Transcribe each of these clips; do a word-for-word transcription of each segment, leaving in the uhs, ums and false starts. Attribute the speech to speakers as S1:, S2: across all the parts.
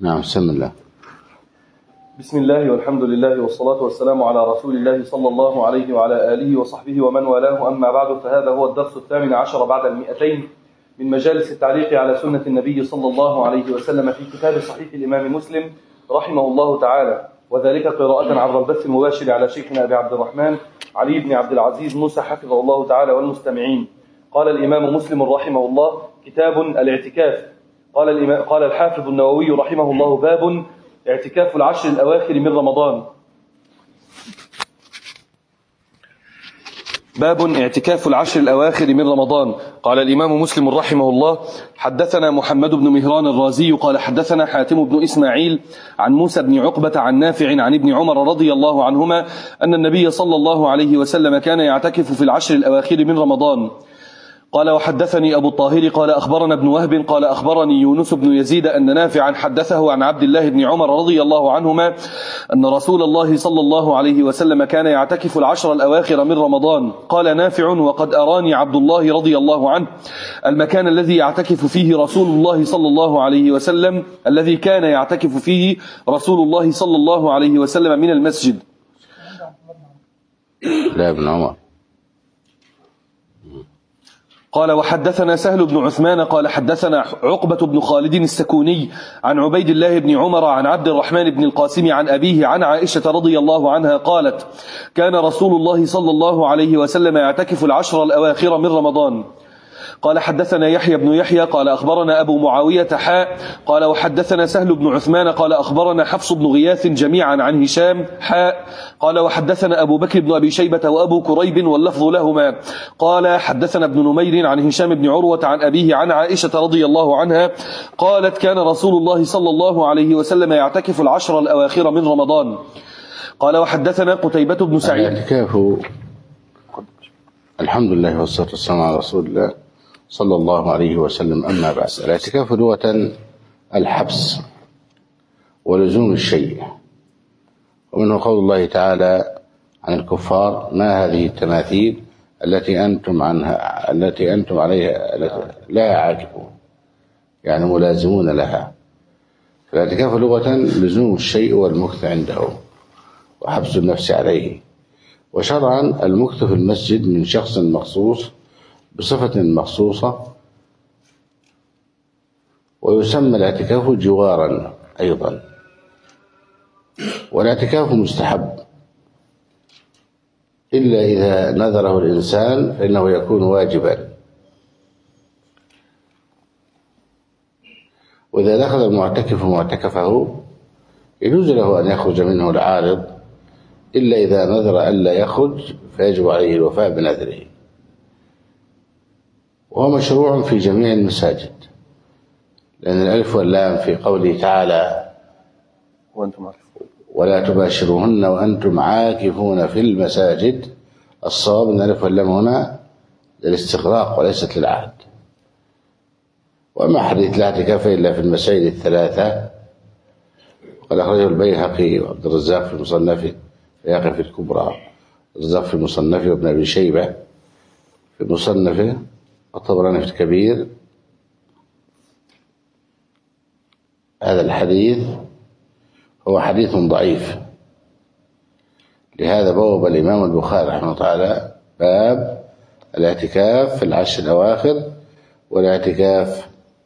S1: نعم. بسم الله.
S2: بسم الله والحمد لله والصلاة والسلام على رسول الله صلى الله عليه وعلى آله وصحبه ومن والاه، أما بعد، فهذا هو الدرس الثامن عشر بعد المئتين من مجالس التعليق على سنة النبي صلى الله عليه وسلم في كتاب صحيح الإمام مسلم رحمه الله تعالى، وذلك قراءة عبر البث المباشر على شيخنا أبي عبد الرحمن علي بن عبد العزيز موسى حفظه الله تعالى والمستمعين. قال الإمام مسلم رحمه الله: كتاب الاعتكاف. قال الإمام قال الحافظ النووي رحمه الله: باب اعتكاف العشر الأواخر من رمضان. باب اعتكاف العشر الأواخر من رمضان. قال الإمام مسلم رحمه الله: حدثنا محمد بن مهران الرازي قال حدثنا حاتم بن إسماعيل عن موسى بن عقبة عن نافع عن ابن عمر رضي الله عنهما أن النبي صلى الله عليه وسلم كان يعتكف في العشر الأواخر من رمضان. قال: وحدثني أبو الطاهر قال أخبرنا ابن وهب قال أخبرني يونس بن يزيد أن نافعا حدثه عن عبد الله بن عمر رضي الله عنهما أن رسول الله صلى الله عليه وسلم كان يعتكف العشر الأواخر من رمضان. قال نافع: وقد أراني عبد الله رضي الله عنه المكان الذي يعتكف فيه رسول الله صلى الله عليه وسلم الذي كان يعتكف فيه رسول الله صلى الله عليه وسلم من المسجد.
S1: لا ابن عمر.
S2: قال: وحدثنا سهل بن عثمان قال حدثنا عقبة بن خالد السكوني عن عبيد الله بن عمر عن عبد الرحمن بن القاسم عن أبيه عن عائشة رضي الله عنها قالت: كان رسول الله صلى الله عليه وسلم يعتكف العشر الأواخر من رمضان. قال: حدثنا يحيى بن يحيى قال أخبرنا أبو معاوية حاء قال وحدثنا سهل بن عثمان قال أخبرنا حفص بن غياث جميعا عن هشام حاء قال وحدثنا أبو بكر بن أبي شيبة وأبو كريب واللفظ لهما قال حدثنا ابن نمير عن هشام بن عروة عن أبيه عن عائشة رضي الله عنها قالت: كان رسول الله صلى الله عليه وسلم يعتكف العشر الأواخر من رمضان. قال: وحدثنا قتيبة بن سعيد.
S1: الاعتكاف، الحمد لله والصلاة والسلام على رسول الله صلى الله عليه وسلم. أما بعد، الاعتكاف لغة الحبس ولزوم الشيء، ومنه قول الله تعالى عن الكفار: ما هذه التماثيل التي أنتم عنها التي أنتم عليها لا عاكفون، يعني ملازمون لها. فالاعتكاف لغة لزوم الشيء والمكث عنده وحبس النفس عليه، وشرعا المكث في المسجد من شخص مخصوص بصفة مخصوصة، ويسمى الاعتكاف جوارا أيضا. والاعتكاف مستحب إلا إذا نذره الإنسان فإنه يكون واجبا، وإذا دخل المعتكف معتكفه يجوز له أن يخرج منه العارض، إلا إذا نذر ألا يخرج فيجب عليه الوفاء بنذره. وهو مشروع في جميع المساجد، لأن الألف واللام في قوله تعالى: ولا تباشروهن وأنتم عاكفون في المساجد. الصواب أن الألف واللام هنا للاستغراق وليست للعهد. وما حديث لا اعتكاف إلا في المساجد الثلاثة، وقد أخرجه البيهقي وعبد الرزاق في مصنفه، البيهقي في الكبرى، الرزاق في مصنفه، وابن أبي شيبة في مصنفه، والطبراني في الكبير. هذا الحديث هو حديث ضعيف، لهذا بوب الإمام البخاري رحمه الله تعالى باب الاعتكاف في العشر الأواخر، والاعتكاف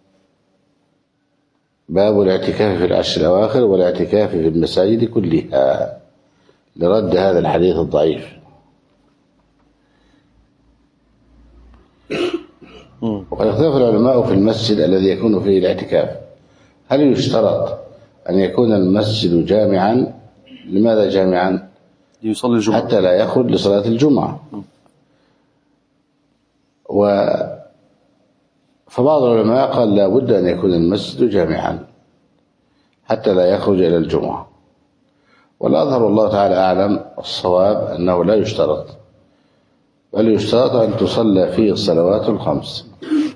S1: باب الاعتكاف في العشر الأواخر والاعتكاف في المساجد كلها، لرد هذا الحديث الضعيف. وقد اختلف العلماء في المسجد الذي يكون فيه الاعتكاف، هل يشترط أن يكون المسجد جامعا؟ لماذا جامعا؟
S2: يصلي الجمعة
S1: حتى لا يخرج لصلاة الجمعة. و فبعض العلماء قال لا بد أن يكون المسجد جامعا حتى لا يخرج إلى الجمعة، والأظهر الله تعالى أعلم الصواب أنه لا يشترط، بل يشترط أن تصلى فيه الصلوات الخمس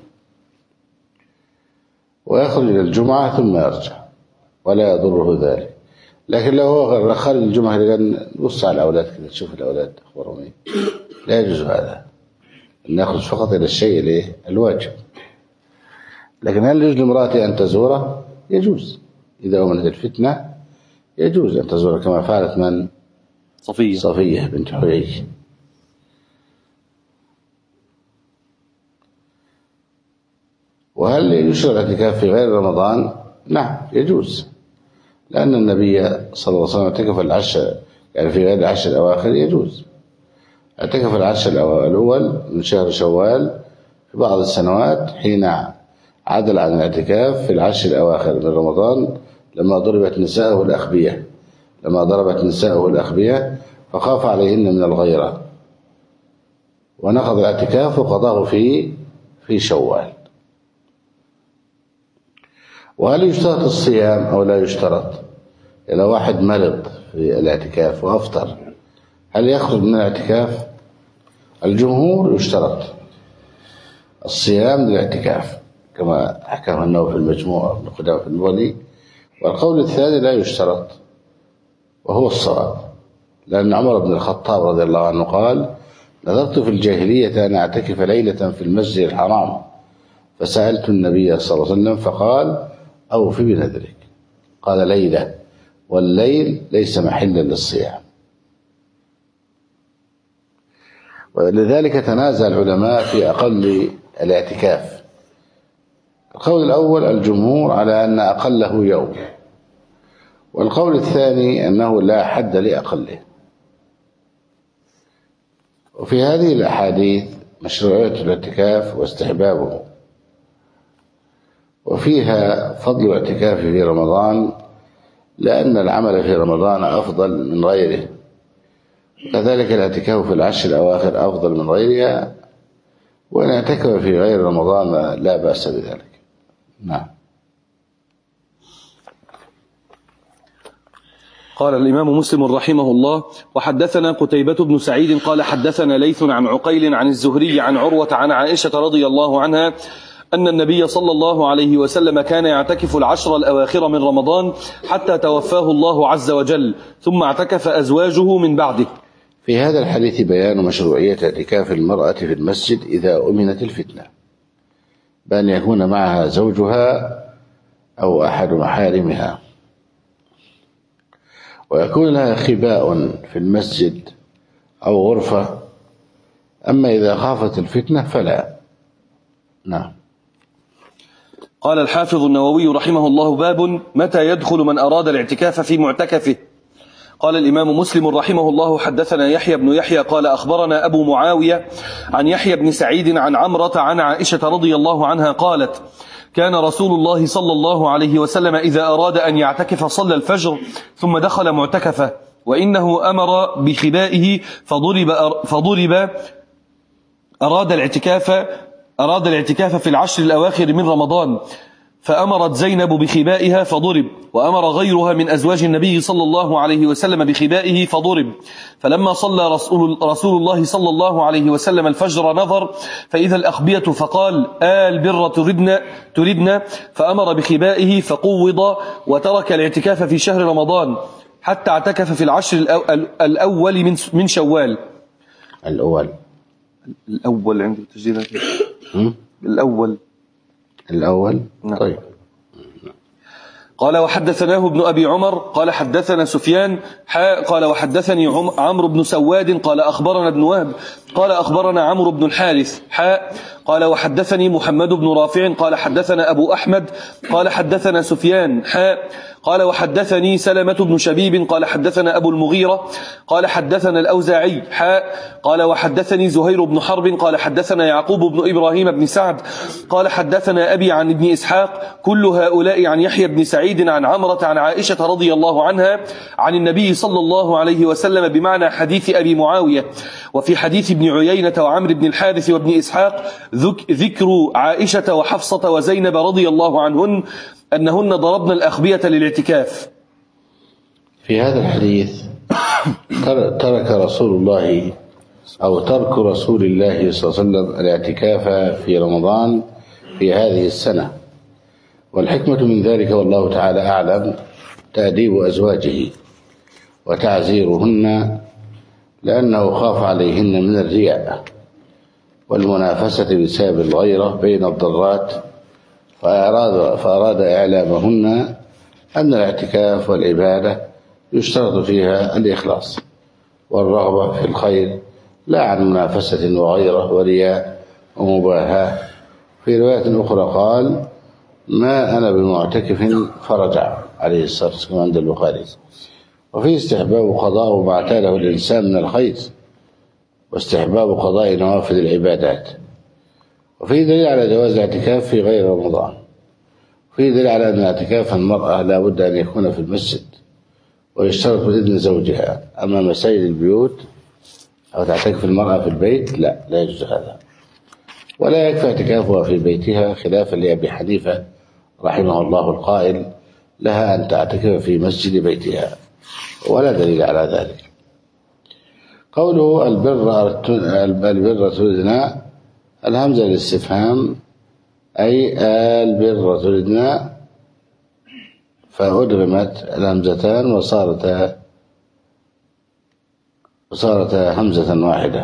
S1: ويخرج إلى الجمعة ثم يرجع ولا يضره ذلك. لكن لو هو خارج الجمعة نبص على الأولاد كده، تشوف الأولاد أخبارهم إيه، لا يجوز هذا، أن يخرج فقط إلى الشيء الواجب. لكن هل يجوز لامرأتي أن تزوره؟ يجوز، إذا أمنت الفتنة يجوز أن تزور، كما فعلت من؟
S2: صفية
S1: صفية بنت حيي. وهل يشرع الاعتكاف في غير رمضان؟ نعم يجوز، لأن النبي صلى الله عليه وسلم اعتكف العشر، يعني في غير العشر الأواخر يجوز. اعتكف العشر الأول من شهر شوال في بعض السنوات حين عدل عن الاعتكاف في العشر الأواخر من رمضان، لما ضربت نساءه الأخبية لما ضربت نساءه الأخبية فخاف عليهن من الغيرة، ونقض الاعتكاف وقضاه في في شوال. وهل يشترط الصيام أو لا يشترط؟ إذا واحد مرض في الاعتكاف وأفطر هل يخرج من الاعتكاف؟ الجمهور يشترط الصيام للاعتكاف كما حكاه النووي في المجموع ابن قدامة في المغني، والقول الثاني لا يشترط وهو الصواب، لأن عمر بن الخطاب رضي الله عنه قال: نذرت في الجاهلية أن أعتكف ليلة في المسجد الحرام فسألت النبي صلى الله عليه وسلم فقال: أوف بنذرك. قال: ليلة، والليل ليس محلا للصيام. ولذلك تنازع العلماء في أقل الاعتكاف. القول الأول الجمهور على أن أقله يوم، والقول الثاني أنه لا حد لأقله. وفي هذه الأحاديث مشروعية الاعتكاف واستحبابه، وفيها فضل الاعتكاف في رمضان لأن العمل في رمضان أفضل من غيره، كذلك الاعتكاف في العشر الأواخر أفضل من غيرها، وإن اعتكف في غير رمضان لا بأس بذلك. نعم.
S2: قال الإمام مسلم رحمه الله: وحدثنا قتيبة بن سعيد قال حدثنا ليث عن عقيل عن الزهري عن عروة عن عائشة رضي الله عنها أن النبي صلى الله عليه وسلم كان يعتكف العشر الأواخر من رمضان حتى توفاه الله عز وجل، ثم اعتكف أزواجه من بعده.
S1: في هذا الحديث بيان مشروعية اعتكاف المرأة في المسجد إذا أمنت الفتنة، بأن يكون معها زوجها أو أحد محارمها، ويكون لها خباء في المسجد أو غرفة، أما إذا خافت الفتنة فلا. نعم.
S2: قال الحافظ النووي رحمه الله: باب متى يدخل من أراد الاعتكاف في معتكفه. قال الإمام مسلم رحمه الله: حدثنا يحيى بن يحيى قال أخبرنا أبو معاوية عن يحيى بن سعيد عن عمرة عن عائشة رضي الله عنها قالت: كان رسول الله صلى الله عليه وسلم إذا أراد أن يعتكف صلى الفجر ثم دخل معتكفه، وإنه أمر بخبائه فضرب فضرب أراد الاعتكاف أراد الاعتكاف في العشر الأواخر من رمضان، فأمرت زينب بخبائها فضرب، وأمر غيرها من أزواج النبي صلى الله عليه وسلم بخبائه فضرب. فلما صلى رسول, رسول الله صلى الله عليه وسلم الفجر نظر فإذا الأخبية فقال: آل بر تردن, تردن فأمر بخبائه فقوض، وترك الاعتكاف في شهر رمضان حتى اعتكف في العشر الأول من, من شوال.
S1: الأول
S2: الأول عند التسجيلات الأول
S1: الأول
S2: نعم.
S1: طيب.
S2: قال وحدثناه ابن أبي عمر قال حدثنا سفيان حاء قال وحدثني عمرو بن سواد قال أخبرنا ابن وهب قال أخبرنا عمرو بن الحارث حاء قال وحدثني محمد بن رافع قال حدثنا أبو أحمد قال حدثنا سفيان حاء قال وحدثني سلمة بن شبيب قال حدثنا أبو المغيرة قال حدثنا الأوزاعي حاء قال وحدثني زهير بن حرب قال حدثنا يعقوب بن إبراهيم بن سعد قال حدثنا أبي عن ابن إسحاق كل هؤلاء عن يحيى بن سعيد عن عمرة عن عائشة رضي الله عنها عن النبي صلى الله عليه وسلم بمعنى حديث أبي معاوية. وفي حديث ابن عيينة وعمر بن الحارث وابن إسحاق ذكر عائشة وحفصة وزينب رضي الله عنهن أنهن ضربن الأخبية للاعتكاف.
S1: في هذا الحديث ترك رسول الله أو ترك رسول الله صلى الله عليه وسلم الاعتكاف في رمضان في هذه السنة، والحكمة من ذلك والله تعالى أعلم تأديب أزواجه وتعزيرهن، لأنه خاف عليهن من الرياء والمنافسة بسبب الغيرة بين الضرات، فأراد, فأراد إعلامهن أن الاعتكاف والعبادة يشترط فيها الإخلاص والرغبة في الخير، لا عن منافسة وغيره ورياء ومباهاة. في رواية أخرى قال: ما أنا بمعتكف فرجع عليه الصلاة والسلام عند البخاري. وفي استحباب قضاء ما اعتاده الإنسان من الخير، واستحباب قضاء نوافل العبادات. وفي دليل على جواز الاعتكاف في غير رمضان. وفي دليل على أن اعتكاف المرأة لا بد أن يكون في المسجد، ويشترط بإذن زوجها. أما مساجد البيوت أو تعتكف المرأة في البيت لا لا يجوز هذا. ولا يكفي اعتكافها في بيتها، خلافا لأبي حنيفة رحمه الله القائل: لها أن تعتكف في مسجد بيتها، ولا دليل على ذلك. قوله البر البر تردنا، الهمزة للاستفهام، أي البر تردنا، فأدغمت الهمزتان وصارت وصارت همزة واحدة،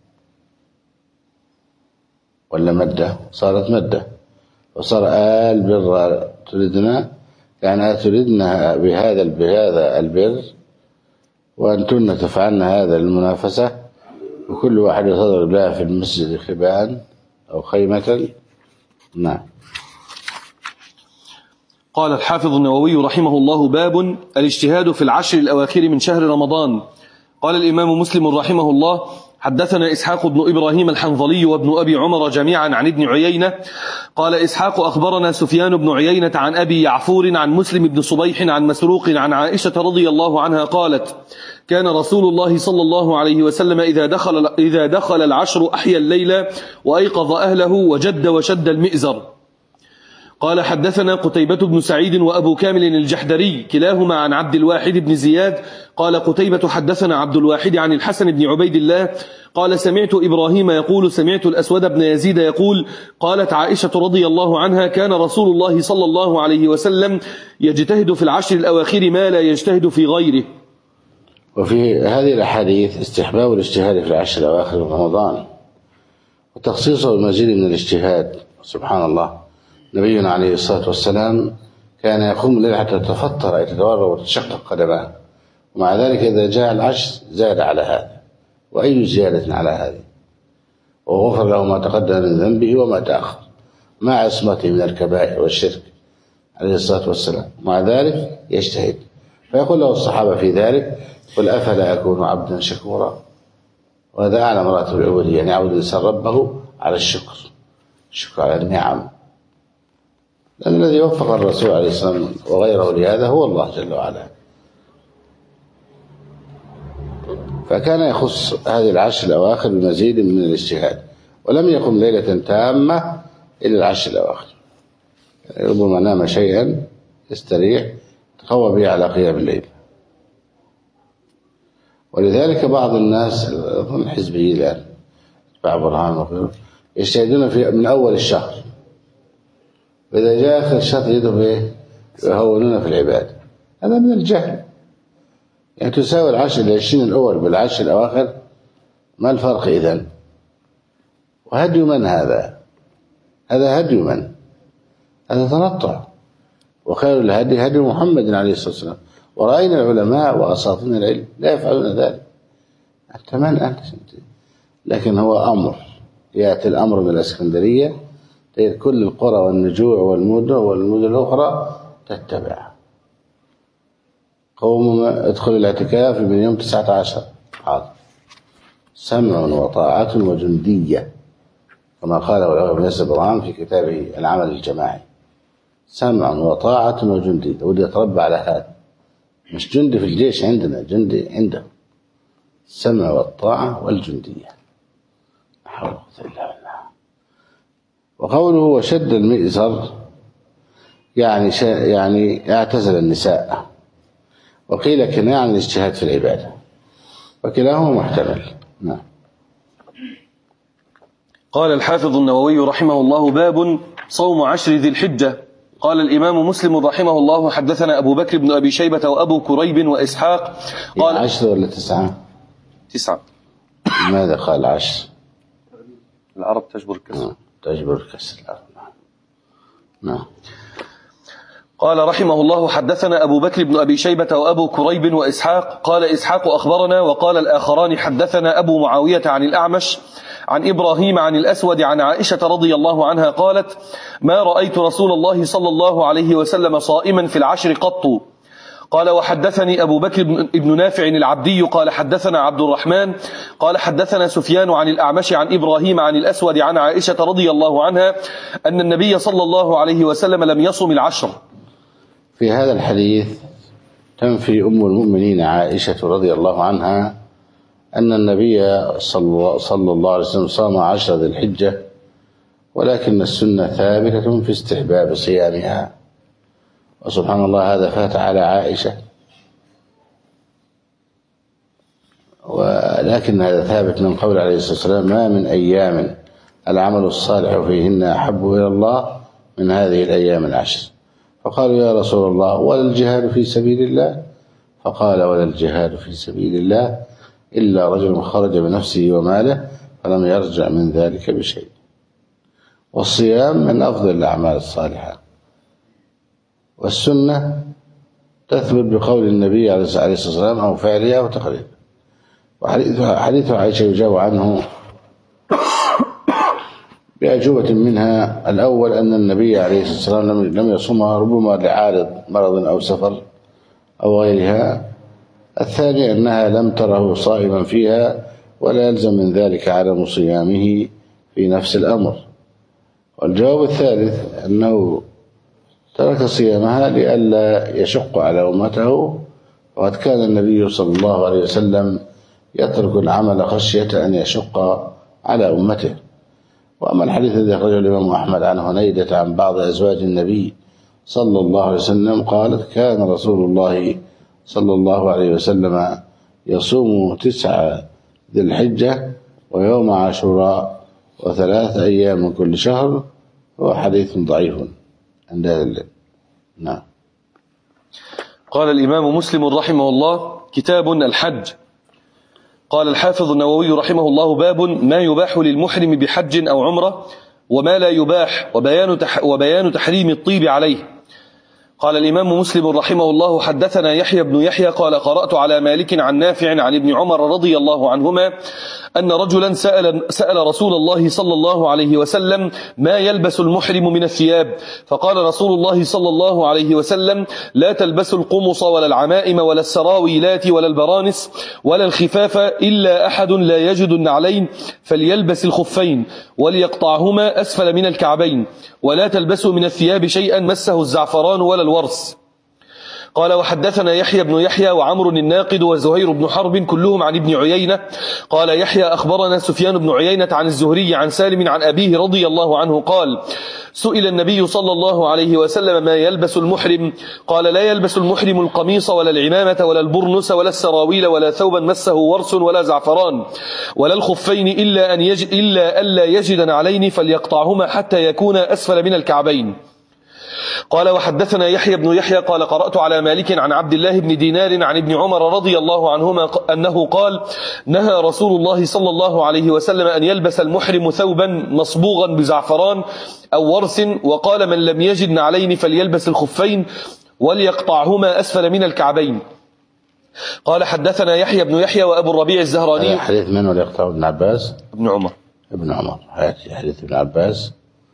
S1: ولا مدة؟ صارت مدة، وصار آل بر تردنا، يعني تردنا بهذا بهذا البر، وأنتن تفعلن هذا المنافسة، وكل واحد تضرب لها في المسجد خباء أو خيمة. نعم.
S2: قال الحافظ النووي رحمه الله: باب الاجتهاد في العشر الأواخر من شهر رمضان. قال الإمام مسلم رحمه الله: حدثنا إسحاق بن إبراهيم الحنظلي وابن أبي عمر جميعا عن ابن عيينة. قال إسحاق: أخبرنا سفيان بن عيينة عن أبي يعفور عن مسلم بن صبيح عن مسروق عن عائشة رضي الله عنها قالت: كان رسول الله صلى الله عليه وسلم إذا دخل, إذا دخل العشر أحيا الليل وأيقظ أهله وجد وشد المئزر. قال حدثنا قتيبة بن سعيد وأبو كامل الجحدري كلاهما عن عبد الواحد بن زياد. قال قتيبة: حدثنا عبد الواحد عن الحسن بن عبيد الله قال: سمعت إبراهيم يقول: سمعت الأسود بن يزيد يقول: قالت عائشة رضي الله عنها: كان رسول الله صلى الله عليه وسلم يجتهد في العشر الأواخر ما لا يجتهد في غيره.
S1: وفي هذه الأحاديث استحباب الاجتهاد في العشر الأواخر من رمضان، وتخصيصه بمزيد من الاجتهاد. سبحان الله، نبينا عليه الصلاة والسلام كان يقوم الليل حتى تتفطر أي تتورع وتشقق قدماه، ومع ذلك إذا جاء العشر زاد على هذا، وأي زيادة على هذه، وغفر له ما تقدم من ذنبه وما تأخر مع عصمته من الكبائر والشرك عليه الصلاة والسلام. مع ذلك يجتهد، فيقول له الصحابة في ذلك: قل أفلا أكون عبدا شكورا. وهذا أعلى مراتب العبودية، يعني يعود الإنسان ربه على الشكر، الشكر على النعم، لأن الذي وفق الرسول عليه الصلاة والسلام وغيره لهذا هو الله جل وعلا. فكان يخص هذه العشر الأواخر بمزيد من الاجتهاد، ولم يقم ليلة تامة إلا العشر الأواخر، ربما نام شيئا يستريح تقوى به على قيام الليل. ولذلك بعض الناس أظن الحزبيين الآن تبع برهان يجتهدون في من أول الشهر، وإذا جاء آخر الشهر يجدوا يهونون في العبادة. هذا من الجهل. يعني تساوي العشر العشرين الأول بالعشر الأواخر، ما الفرق إذن؟ وهدي من هذا؟ هذا هدي من؟ هذا تنطع. وخير الهدي هدي محمد عليه الصلاة والسلام. ورأينا العلماء وأساطين العلم لا يفعلون ذلك. أنت من أنت؟ لكن هو أمر، يأتي الأمر من الإسكندرية، كل القرى والنجوع والمدن والمدن الأخرى تتبع. قوم ادخلوا الاعتكاف من يوم تسعة عشر، حاضر، سمع وطاعة وجندية، كما قاله ابن ياسر برهان في كتابه العمل الجماعي. سمع وطاعة وجندية، ودي يتربى على هذا، مش جندي في الجيش عندنا، جندي عنده. السمع والطاعة والجندية، لا حول ولا قوة إلا بالله. وقوله وشد المئزر يعني يعني اعتزل النساء، وقيل كناية عن الاجتهاد في العبادة، وكلاهما محتمل. نعم.
S2: قال الحافظ النووي رحمه الله: باب صوم عشر ذي الحجة. قال الإمام مسلم رحمه الله: حدثنا أبو بكر بن أبي شيبة وأبو كريب وإسحاق. قال
S1: عشر ولا تسعة؟
S2: تسعة.
S1: ماذا قال عشر؟
S2: العرب تجبر الكسر.
S1: تجبر الكسر. نعم.
S2: قال رحمه الله: حدثنا أبو بكر بن أبي شيبة وأبو كريب وإسحاق. قال إسحاق: أخبرنا. وقال الآخران: حدثنا أبو معاوية عن الأعمش عن إبراهيم عن الأسود عن عائشة رضي الله عنها قالت: ما رأيت رسول الله صلى الله عليه وسلم صائما في العشر قط. قال: وحدثني أبو بكر بن نافع العبدي قال: حدثنا عبد الرحمن قال: حدثنا سفيان عن الأعمش عن إبراهيم عن الأسود عن عائشة رضي الله عنها أن النبي صلى الله عليه وسلم لم يصم العشر.
S1: في هذا الحديث تنفي أم المؤمنين عائشة رضي الله عنها أن النبي صلى الله عليه وسلم صام عشر ذي الحجة، ولكن السنة ثابتة في استحباب صيامها. وسبحان الله هذا فات على عائشة، ولكن هذا ثابت من قول عليه الصلاة والسلام: ما من أيام العمل الصالح فيهن أحب إلى الله من هذه الأيام العشر. فقالوا: يا رسول الله ولا الجهاد في سبيل الله؟ فقال: ولا الجهاد في سبيل الله إلا رجل خرج بنفسه وماله فلم يرجع من ذلك بشيء. والصيام من أفضل الأعمال الصالحة، والسنة تثبت بقول النبي عليه الصلاة والسلام أو فعلها أو تقريبا. وحديث عائشة يجاب عنه بأجوبة منها: الأول أن النبي عليه الصلاة والسلام لم يصومها ربما لعارض مرض أو سفر أو غيرها. الثاني أنها لم تره صائما فيها، ولا يلزم من ذلك عدم صيامه في نفس الأمر. والجواب الثالث أنه ترك صيامها لئلا يشق على أمته، وقد كان النبي صلى الله عليه وسلم يترك العمل خشية أن يشق على أمته. وأما الحديث الذي أخرجه الإمام أحمد عن هنيدة عن بعض أزواج النبي صلى الله عليه وسلم قالت: كان رسول الله صلى الله عليه وسلم يصوم تسعة ذي الحجة ويوم عاشوراء وثلاث أيام من كل شهر. هو حديث ضعيف عند هذا الليل. نعم.
S2: قال الإمام مسلم رحمه الله: كتاب الحج. قال الحافظ النووي رحمه الله: باب ما يباح للمحرم بحج أو عمرة وما لا يباح، وبيان تح وبيان تحريم الطيب عليه. قال الإمام مسلم رحمه الله: حدثنا يحيى بن يحيى قال: قرأت على مالك عن نافع عن ابن عمر رضي الله عنهما أن رجلا سأل, سأل رسول الله صلى الله عليه وسلم: ما يلبس المحرم من الثياب؟ فقال رسول الله صلى الله عليه وسلم: لا تلبسوا القمص ولا العمائم ولا السراويلات ولا البرانس ولا الخفاف إلا أحد لا يجد النعلين فليلبس الخفين وليقطعهما أسفل من الكعبين، ولا تلبسوا من الثياب شيئا مسه الزعفران ولا الورس. قال: وحدثنا يحيى بن يحيى وعمر الناقد وزهير بن حرب كلهم عن ابن عيينة. قال يحيى: أخبرنا سفيان بن عيينة عن الزهري عن سالم عن أبيه رضي الله عنه قال: سئل النبي صلى الله عليه وسلم: ما يلبس المحرم؟ قال: لا يلبس المحرم القميص ولا العمامة ولا البرنس ولا السراويل ولا ثوبا مسه ورس ولا زعفران ولا الخفين إلا أن يجد إلا ألا يجد نعلين فليقطعهما حتى يكون أسفل من الكعبين. قال: وحدثنا يحيى بن يحيى قال: قرأت على مالك عن عبد الله بن دينار عن ابن عمر رضي الله عنهما أنه قال: نهى رسول الله صلى الله عليه وسلم أن يلبس المحرم ثوبا مصبوغا بزعفران أو ورس، وقال: من لم يجد نعلين فليلبس الخفين وليقطعهما أسفل من الكعبين. قال: حدثنا يحيى بن يحيى وأبو الربيع الزهراني.
S1: حديث من وليقطع ابن عباس؟
S2: ابن عمر.
S1: ابن عمر. حديث ابن عباس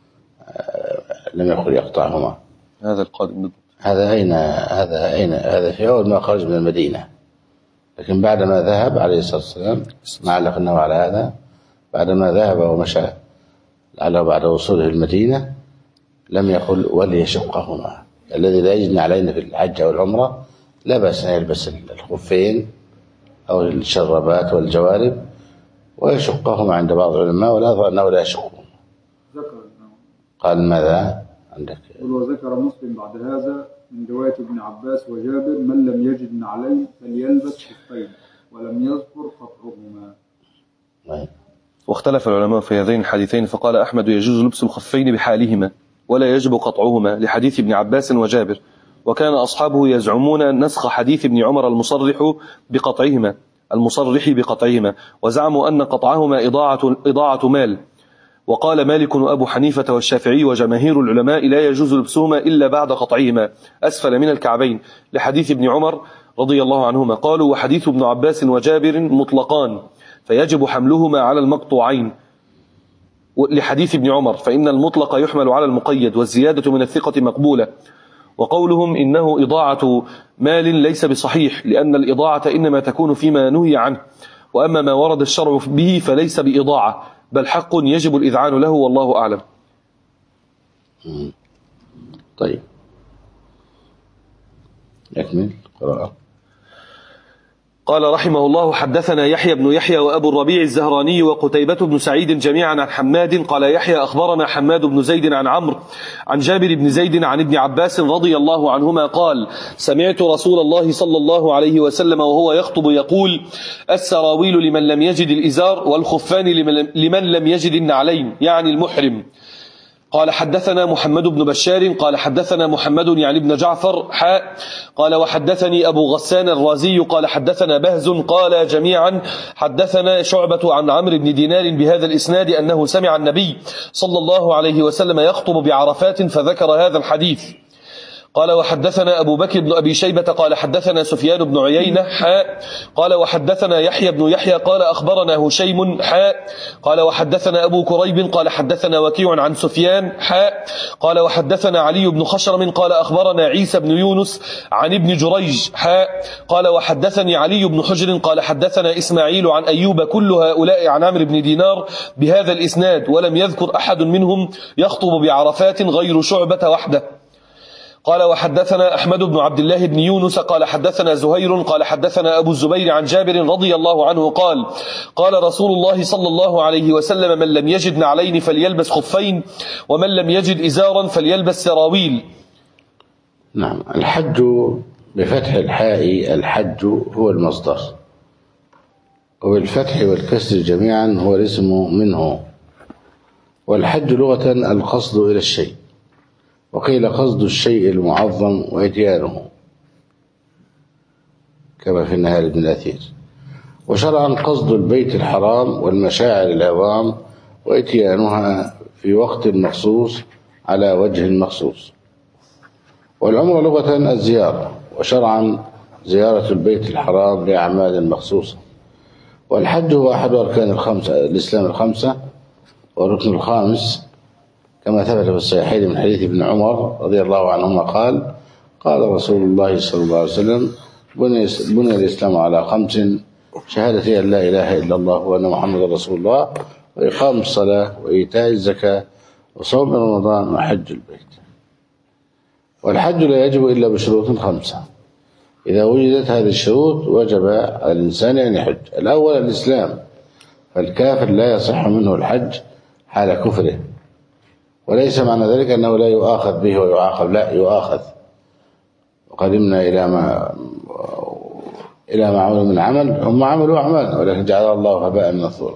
S1: لم يقل يقطعهما.
S2: هذا القادم.
S1: هذا أين هذا أين هذا في أول ما خرج من المدينة، لكن بعدما ذهب عليه الصلاة والسلام معلق أنه على هذا، بعدما ذهب ومشى لعله بعد وصوله المدينة لم يقل وليشقهما. الذي لا يجني علينا في الحج أو العمرة لا بأس أن يلبس الخفين أو الشربات والجوارب ويشقهما عند بعض العلماء، ولا أظن أنه لا يشقهما. قال: ماذا عندك؟
S3: وذكر مسلم بعد هذا من رواية ابن عباس وجابر: من لم يجد نعلين فليلبس خفين ولم يذكر قطعهما.
S2: واختلف العلماء في هذين الحديثين، فقال أحمد: يجوز لبس الخفين بحالهما ولا يجب قطعهما لحديث ابن عباس وجابر، وكان أصحابه يزعمون نسخ حديث ابن عمر المصرح بقطعهما المصرح بقطعهما وزعموا أن قطعهما إضاعة, إضاعة مال، وقال مالك وأبو حنيفة والشافعي وجماهير العلماء لا يجوز لبسهما إلا بعد قطعهما أسفل من الكعبين لحديث ابن عمر رضي الله عنهما. قالوا وحديث ابن عباس وجابر مطلقان فيجب حملهما على المقطوعين لحديث ابن عمر، فإن المطلق يحمل على المقيد والزيادة من الثقة مقبولة. وقولهم إنه إضاعة مال ليس بصحيح، لأن الإضاعة إنما تكون فيما نهي عنه، وأما ما ورد الشرع به فليس بإضاعة بل حق يجب الإذعان له، والله أعلم.
S1: طيب يكمل قراءة.
S2: قال رحمه الله حدثنا يحيى بن يحيى وأبو الربيع الزهراني وقتيبة بن سعيد جميعا عن حماد قال يحيى أخبرنا حماد بن زيد عن عمرو عن جابر بن زيد عن ابن عباس رضي الله عنهما قال سمعت رسول الله صلى الله عليه وسلم وهو يخطب يقول السراويل لمن لم يجد الإزار والخفان لمن لم يجد النعلين، يعني المحرم. قال حدثنا محمد بن بشار قال حدثنا محمد يعني ابن جعفر حاء قال وحدثني أبو غسان الرازي قال حدثنا بهز قال جميعا حدثنا شعبة عن عمرو بن دينار بهذا الإسناد أنه سمع النبي صلى الله عليه وسلم يخطب بعرفات فذكر هذا الحديث. قال وحدثنا أبو بكر بن أبي شيبة قال حدثنا سفيان بن عيينة حاء قال وحدثنا يحيى بن يحيى قال أخبرنا هشيم حاء قال وحدثنا أبو كريب قال حدثنا وكيع عن سفيان حاء قال وحدثنا علي بن خشرم قال أخبرنا عيسى بن يونس عن ابن جريج حاء قال وحدثني علي بن حجر قال حدثنا إسماعيل عن أيوب كل هؤلاء عن عمرو بن دينار بهذا الإسناد، ولم يذكر أحد منهم يخطب بعرفات غير شعبة وحده. قال وحدثنا أحمد بن عبد الله بن يونس قال حدثنا زهير قال حدثنا أبو الزبير عن جابر رضي الله عنه قال قال رسول الله صلى الله عليه وسلم من لم يجد نعلين فليلبس خفين ومن لم يجد إزارا فليلبس سراويل.
S1: نعم. الحج بفتح الحاء الحج هو المصدر، وبالفتح والكسر جميعا هو الاسم منه. والحج لغة القصد إلى الشيء، وقيل قصد الشيء المعظم وإتيانه كما في النهار بن الأثير. وشرعا قصد البيت الحرام والمشاعر العظام وإتيانها في وقت مخصوص على وجه مخصوص. والعمرة لغة الزيارة، وشرعا زيارة البيت الحرام لأعمال مخصوصة. والحج هو أحد أركان الخمسة الإسلام الخمسة والركن الخامس، كما ثبت في الصحيحين من حديث ابن عمر رضي الله عنهما قال قال رسول الله صلى الله عليه وسلم بني الإسلام على خمس: شهادة أن لا إله إلا الله وأن محمد رسول الله، وإقام الصلاة، وإيتاء الزكاة، وصوم رمضان، وحج البيت. والحج لا يجب إلا بشروط خمسة. إذا وجدت هذه الشروط وجب على الإنسان أن يحج. الأول الإسلام، فالكافر لا يصح منه الحج حال كفره، وليس معنى ذلك أنه لا يؤاخذ به ويعاقب، لا، يؤاخذ. وقدمنا إلى ما إلى ما عملوا من عمل، هم عملوا أعمال ولكن جعل الله هباء منثورا.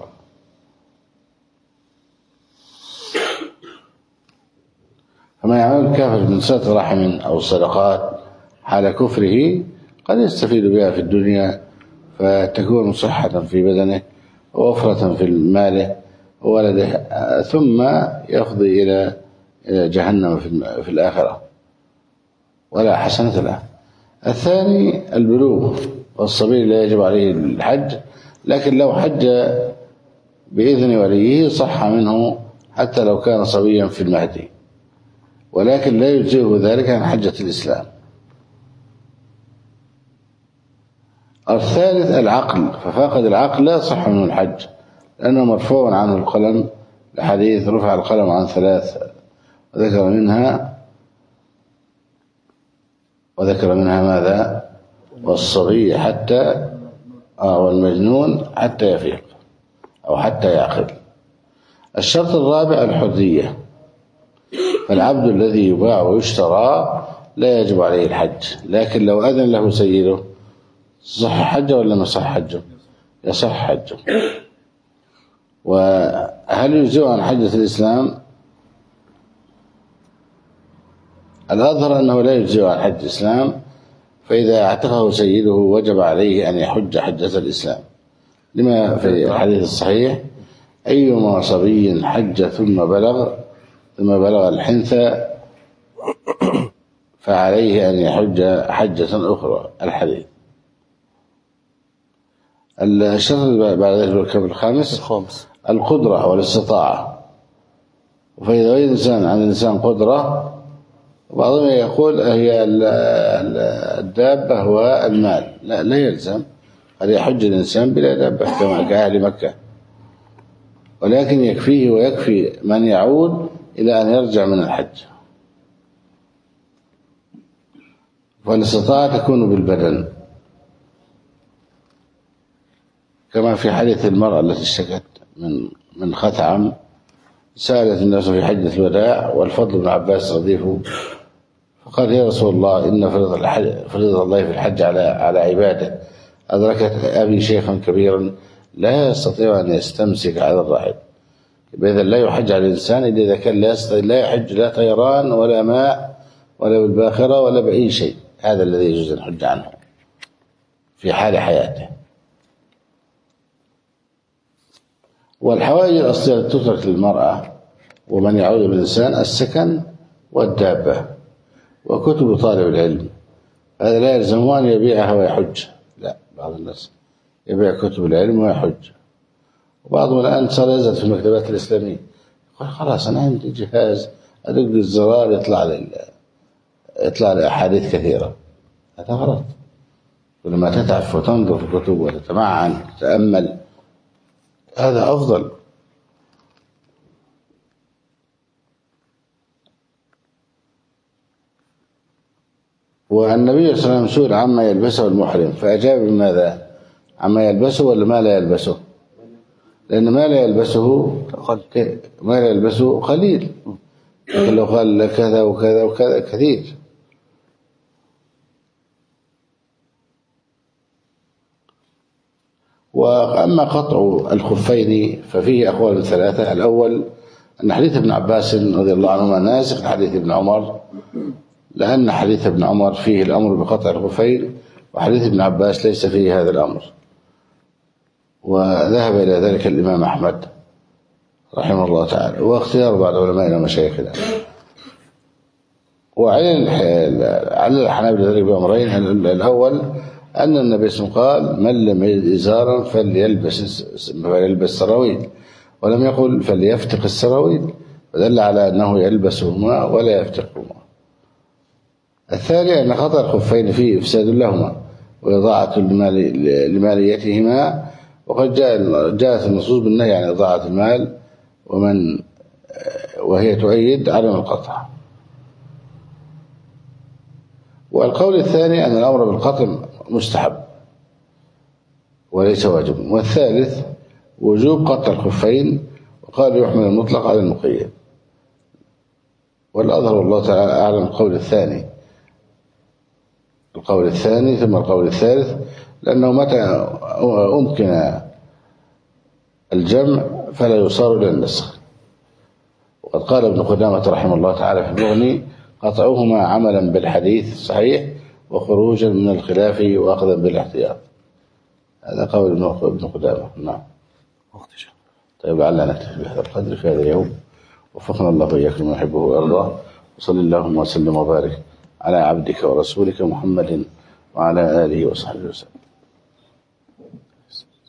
S1: فما يعمل الكافر من صلة رحم أو صدقات حال كفره قد يستفيد بها في الدنيا فتكون صحة في بدنه ووفرة في ماله وولده، ثم يفضي إلى جهنم في الآخرة ولا حسنة له. الثاني البلوغ، والصبي لا يجب عليه الحج، لكن لو حج بإذن وليه صح منه حتى لو كان صبيا في المهدي، ولكن لا يجزئه ذلك عن حجة الإسلام. الثالث العقل، ففاقد العقل لا صح منه الحج، لأنه مرفوع عنه القلم لحديث رفع القلم عن ثلاث، وذكر منها وذكر منها ماذا؟ والصبي حتى آه والمجنون حتى يفيق أو حتى يعقل. الشرط الرابع الحرية، فالعبد الذي يباع ويشترى لا يجب عليه الحج، لكن لو أذن له سيده صح حجه ولا ما صح حجه؟ يصح حجه. وهل يجزئ عن حجة الإسلام؟ الأظهر أنه لا يجزئ عن حج الإسلام، فإذا اعتقه سيده وجب عليه أن يحج حجة الإسلام، لما في الحديث الصحيح أيما صبي حج ثم بلغ ثم بلغ الحنثى فعليه أن يحج حجة أخرى. الحديث. الشرط بعد ذلك الكتاب الخامس
S2: الخامس
S1: القدرة والاستطاعة. فإذا وجد الإنسان عن الإنسان قدرة، بعضهم يقول هي الدابة والمال، لا لا يلزم، قد يحج الإنسان بلا دابة كما كأهل مكة، ولكن يكفيه ويكفي من يعود إلى أن يرجع من الحج. والاستطاعة تكون بالبدن، كما في حديث المرأة التي اشتكت من من خثعم، سألت الناس في حجة الوداع والفضل بن عباس رديفه، فقال يا رسول الله إن فريضة الله في الحج على على عباده، أدركت أبي شيخا كبيرا لا يستطيع أن يستمسك على الراحل. إذا لا يحج على الإنسان إلا إذا كان لا يستطيع، لا يحج لا طيران ولا ماء ولا بالباخرة ولا بأي شيء، هذا الذي يجوز أن يحج عنه في حال حياته. والحوائج الأصلية تترك للمرأة ومن يعود بالإنسان السكن والدابة وكتب طالب العلم، هذا لا يلزم أن يبيعها ويحج، لا، بعض الناس يبيع كتب العلم ويحج، وبعضهم الآن صار يزهد في المكتبات الإسلامية، يقول خلاص أنا عندي جهاز أدق الزرار يطلع لي يطلع لي أحاديث كثيرة. هذا غلط. ولما تتعب وتنظر في الكتب وتتمعن وتتأمل هذا أفضل. والنبي صلى الله عليه وسلم سئل عما يلبسه المحرم فأجاب بماذا؟ عما يلبسه ولا ما لا يلبسه؟ لأن ما لا يلبسه ما لا يلبسه قليل، لو قال كذا وكذا وكذا كثير. وأما قطع الخفين ففيه أقوال ثلاثة. الأول أن حديث ابن عباس رضي الله عنهما ناسخ حديث ابن عمر، لأن حديث ابن عمر فيه الأمر بقطع الخفين، وحديث ابن عباس ليس فيه هذا الأمر. وذهب إلى ذلك الإمام أحمد رحمه الله تعالى، واختيار بعض علمائنا ومشايخنا. وعلى الحنابلة ذلك بأمرين. الأول أن النبي صلى الله عليه وسلم قال من لم يجد إزارا فليلبس فليلبس سراويل، ولم يقل فليفتق السراويل، فدل على أنه يلبسهما ولا يفتقهما. الثاني أن قطع الخفين فيه إفساد لهما وإضاعة لماليتهما، وقد جاءت النصوص بالنهي عن إضاعة المال ومن وهي تؤيد عدم القطع. والقول الثاني أن الأمر بالقطع مستحب وليس واجب. والثالث وجوب قطع الخفين، وقال يحمل المطلق على المقيد. والأظهر والله تعالى أعلم القول الثاني القول الثاني ثم القول الثالث، لأنه متى أمكن الجمع فلا يصار إلى النسخ. وقد قال ابن قدامة رحمه الله تعالى في المغني قطعهما عملا بالحديث الصحيح وخروجا من الخلاف وأخذا بالاحتياط. هذا قول ابن قدامة. نعم. طيب لعلنا نكتفي بهذا القدر في هذا اليوم، وفقنا الله وإياكم لما يحبه ويرضاه، وصلى اللهم وسلم وبارك على عبدك ورسولك محمد وعلى آله وصحبه وسلم.